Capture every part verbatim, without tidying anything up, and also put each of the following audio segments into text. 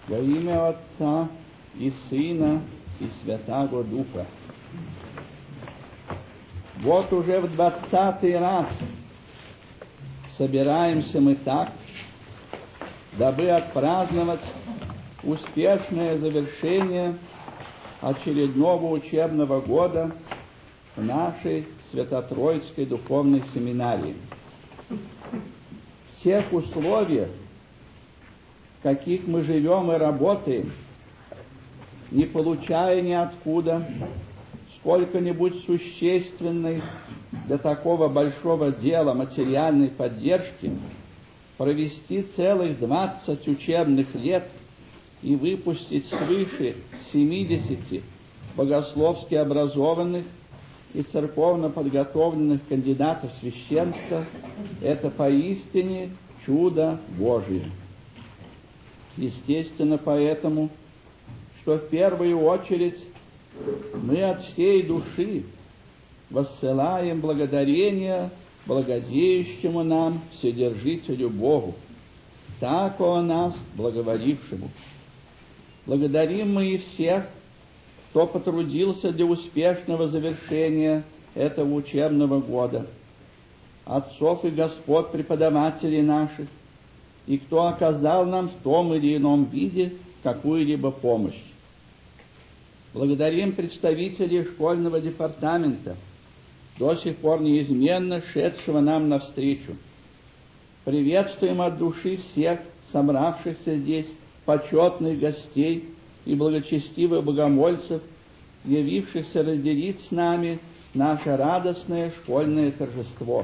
Во имя Отца и Сына и Святаго Духа. Вот уже в двадцатый раз собираемся мы так, дабы отпраздновать успешное завершение очередного учебного года в нашей Свято-Троицкой духовной семинарии. В тех условиях, в каких мы живем и работаем, не получая ниоткуда сколько-нибудь существенной для такого большого дела материальной поддержки, провести целых двадцать учебных лет и выпустить свыше семидесяти богословски образованных и церковно подготовленных кандидатов в священство — это поистине чудо Божие. Естественно, поэтому, что в первую очередь мы от всей души воссылаем благодарение благодеющему нам Вседержителю Богу, так о нас благоволившему. Благодарим мы и всех, кто потрудился для успешного завершения этого учебного года, отцов и господ преподавателей наших, и кто оказал нам в том или ином виде какую-либо помощь. Благодарим представителей школьного департамента, до сих пор неизменно шедшего нам навстречу. Приветствуем от души всех собравшихся здесь почетных гостей и благочестивых богомольцев, явившихся разделить с нами наше радостное школьное торжество.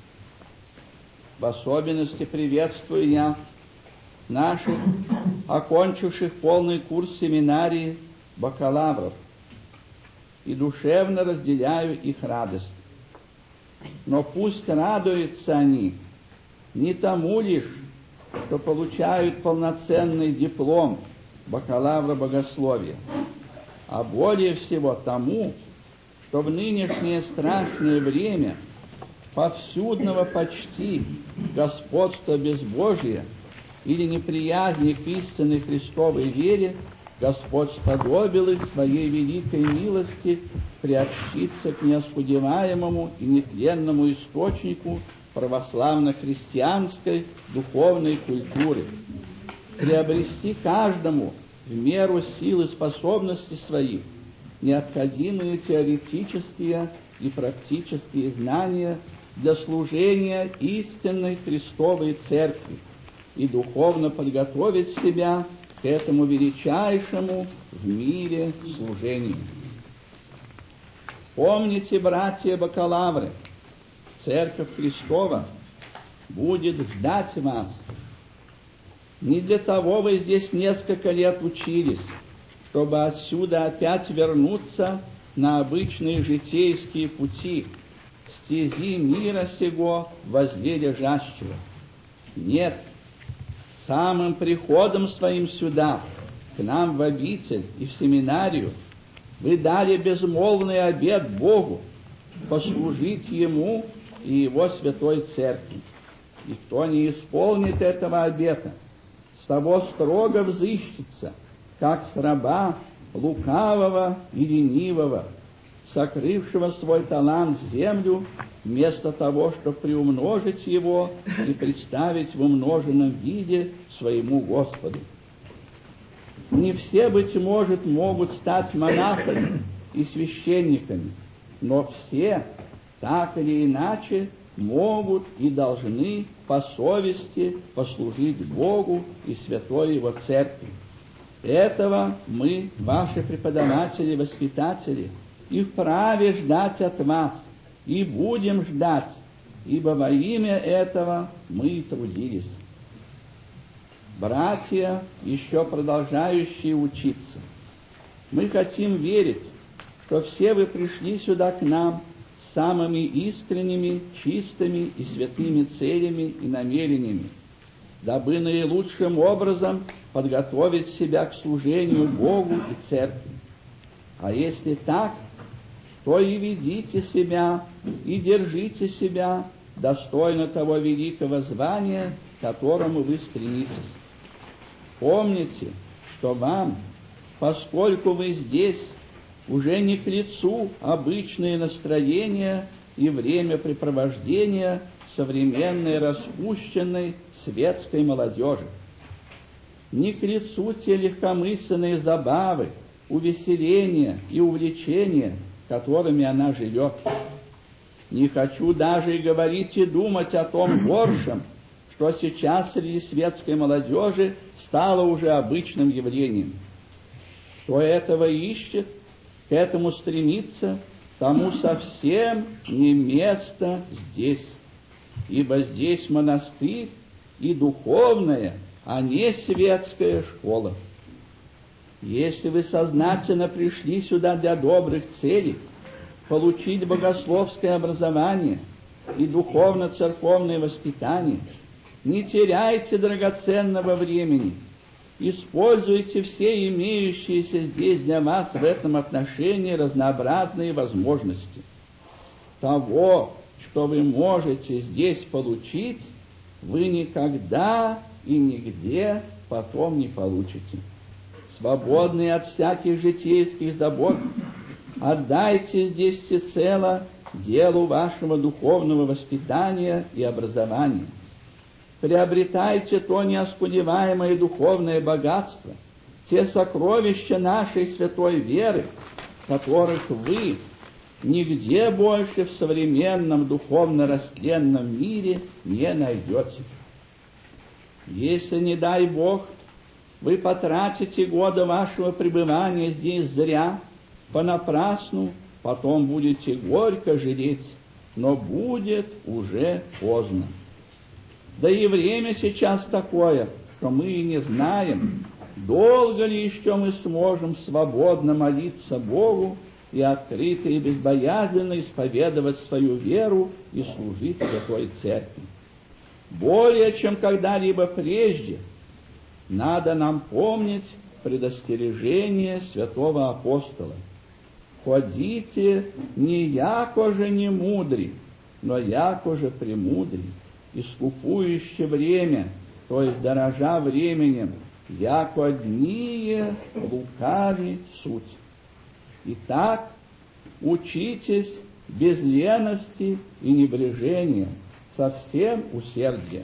В особенности приветствую я наших, окончивших полный курс семинарии, бакалавров, и душевно разделяю их радость. Но пусть радуются они не тому лишь, что получают полноценный диплом бакалавра богословия, а более всего тому, что в нынешнее страшное время повсюдного почти господства безбожия или неприязни к истинной Христовой вере Господь сподобил их своей великой милости приобщиться к неоскудеваемому и нетленному источнику православно-христианской духовной культуры, приобрести каждому в меру сил и способностей своих необходимые теоретические и практические знания для служения истинной Христовой Церкви и духовно подготовить себя к этому величайшему в мире служению. Помните, братья-бакалавры, Церковь Христова будет ждать вас. Не для того вы здесь несколько лет учились, чтобы отсюда опять вернуться на обычные житейские пути, стези мира сего возле лежащего. Нет, самым приходом своим сюда, к нам в обитель и в семинарию, вы дали безмолвный обет Богу послужить Ему и Его Святой Церкви. И кто не исполнит этого обета, с того строго взыщется, как с раба лукавого и ленивого, сокрывшего свой талант в землю, вместо того, чтобы приумножить его и представить в умноженном виде своему Господу. Не все, быть может, могут стать монахами и священниками, но все, так или иначе, могут и должны по совести послужить Богу и Святой Его Церкви. Этого мы, ваши преподаватели и воспитатели, и вправе ждать от вас, и будем ждать, ибо во имя этого мы и трудились. Братья, еще продолжающие учиться, мы хотим верить, что все вы пришли сюда к нам с самыми искренними, чистыми и святыми целями и намерениями, дабы наилучшим образом подготовить себя к служению Богу и Церкви. А если так, то и ведите себя, и держите себя достойно того великого звания, к которому вы стремитесь. Помните, что вам, поскольку вы здесь, уже не к лицу обычные настроения и времяпрепровождения современной распущенной светской молодежи. Не к лицу те легкомысленные забавы, увеселения и увлечения, которыми она живет. Не хочу даже и говорить и думать о том горшем, что сейчас среди светской молодежи стало уже обычным явлением. Кто этого ищет, к этому стремится, тому совсем не место здесь, ибо здесь монастырь и духовная, а не светская школа. Если вы сознательно пришли сюда для добрых целей, получить богословское образование и духовно-церковное воспитание, не теряйте драгоценного времени, используйте все имеющиеся здесь для вас в этом отношении разнообразные возможности. Того, что вы можете здесь получить, вы никогда и нигде потом не получите. Свободные от всяких житейских забот, отдайте здесь всецело делу вашего духовного воспитания и образования. Приобретайте то неоскудеваемое духовное богатство, те сокровища нашей святой веры, которых вы нигде больше в современном духовно-растленном мире не найдете. Если, не дай Бог, вы потратите годы вашего пребывания здесь зря, понапрасну, потом будете горько жалеть, но будет уже поздно. Да и время сейчас такое, что мы и не знаем, долго ли еще мы сможем свободно молиться Богу и открыто и безбоязненно исповедовать свою веру и служить Святой Церкви. Более чем когда-либо прежде надо нам помнить предостережение святого апостола. «Ходите не яко же не мудри, но яко же премудри, искупующе время, то есть дорожа временем, яко одние лукави суть. Итак, учитесь без лености и небрежения, со всем усердием.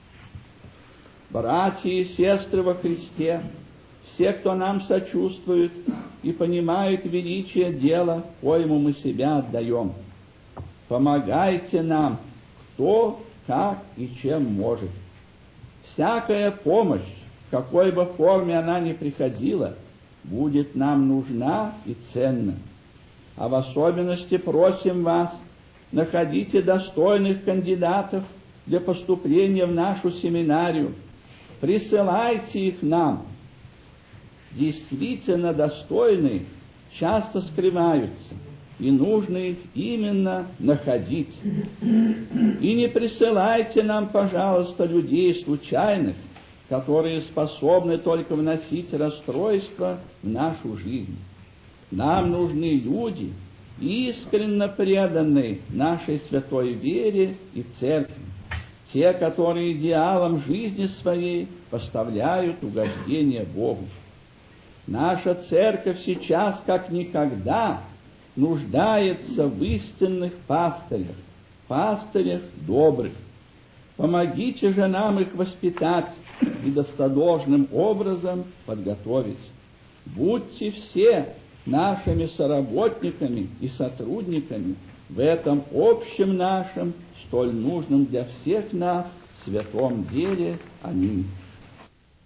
Братья и сестры во Христе, все, кто нам сочувствует и понимает величие дела, коему мы себя отдаем, помогайте нам, кто, как и чем может. Всякая помощь, в какой бы форме она ни приходила, будет нам нужна и ценна. А в особенности просим вас, находите достойных кандидатов для поступления в нашу семинарию, присылайте их нам. Действительно достойные часто скрываются, и нужно их именно находить. И не присылайте нам, пожалуйста, людей случайных, которые способны только вносить расстройство в нашу жизнь. Нам нужны люди, искренне преданные нашей святой вере и церкви, те, которые идеалом жизни своей поставляют угождение Богу. Наша церковь сейчас, как никогда, нуждается в истинных пастырях, пастырях добрых. Помогите же нам их воспитать и достодолжным образом подготовить. Будьте все нашими соработниками и сотрудниками в этом общем нашем, столь нужном для всех нас, святом деле. Аминь.